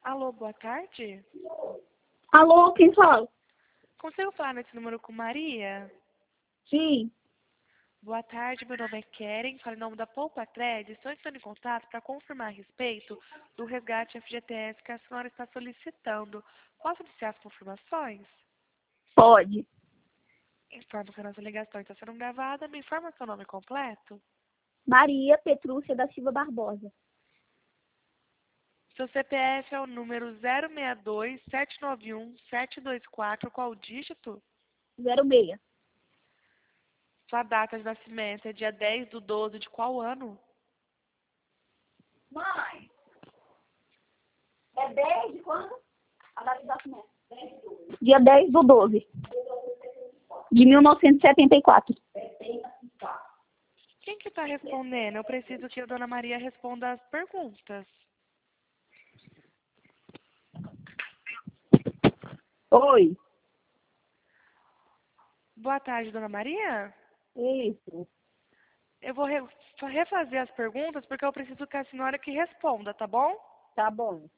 Alô, boa tarde. Alô, quem fala? Consigo falar nesse número com Maria? Sim, Boa tarde, meu nome é Keren, falo em nome da Poupa-Tred. Estou entrando em contato para confirmar a respeito do resgate FGTS que a senhora está solicitando. Posso iniciar as confirmações? pode. Informo que a nossa ligação está sendo gravada. Me informa seu nome completo. Maria Petrúcia da Silva Barbosa. Seu CPF é o número 062-791-724. Qual o dígito? 06. Sua data de nascimento é dia 10/12 de qual ano? Mãe, é 10 de quando? A data de nascimento. Dia 10/12 de 1974. Quem que está respondendo? Eu preciso que a dona Maria responda as perguntas. Oi. Boa tarde, dona Maria. Isso. Eu vou refazer as perguntas porque eu preciso que a senhora que responda, tá bom? Tá bom.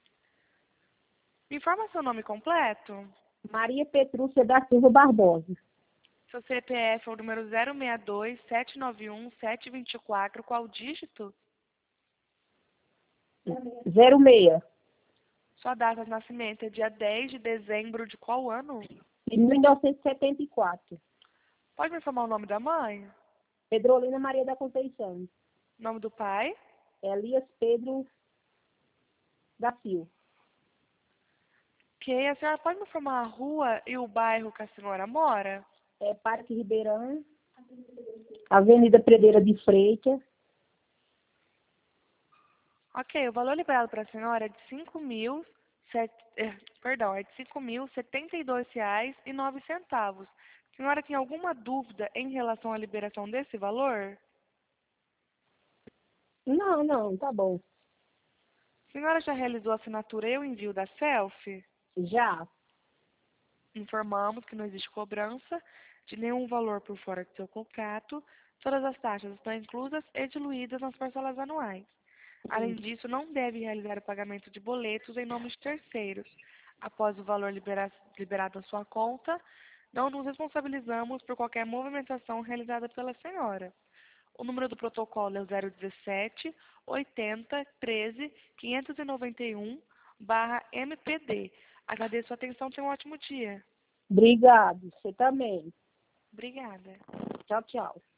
Me informa seu nome completo. Maria Petrúcia da Silva Barbosa. Seu CPF é o número 062-791-724. Qual o dígito? 06. Sua data de nascimento é dia 10 de dezembro de qual ano? De 1974. Pode me informar o nome da mãe? Pedrolina Maria da Conceição. Nome do pai? Elias Pedro da Silva. Ok, a senhora pode me informar a rua e o bairro que a senhora mora? É Parque Ribeirão, Avenida Pereira de Freitas. Ok, o valor liberado para a senhora é de R$ 5.072,09. A senhora tem alguma dúvida em relação à liberação desse valor? Não, tá bom. A senhora já realizou a assinatura e o envio da selfie? Já. Informamos que não existe cobrança de nenhum valor por fora do seu contrato. Todas as taxas estão inclusas e diluídas nas parcelas anuais. Além disso, não deve realizar o pagamento de boletos em nome de terceiros. Após o valor liberado na sua conta, não nos responsabilizamos por qualquer movimentação realizada pela senhora. O número do protocolo é o 017 80 13 591/MPD. Agradeço a atenção, tenha um ótimo dia. Obrigado. Você também. Obrigada. Tchau, tchau.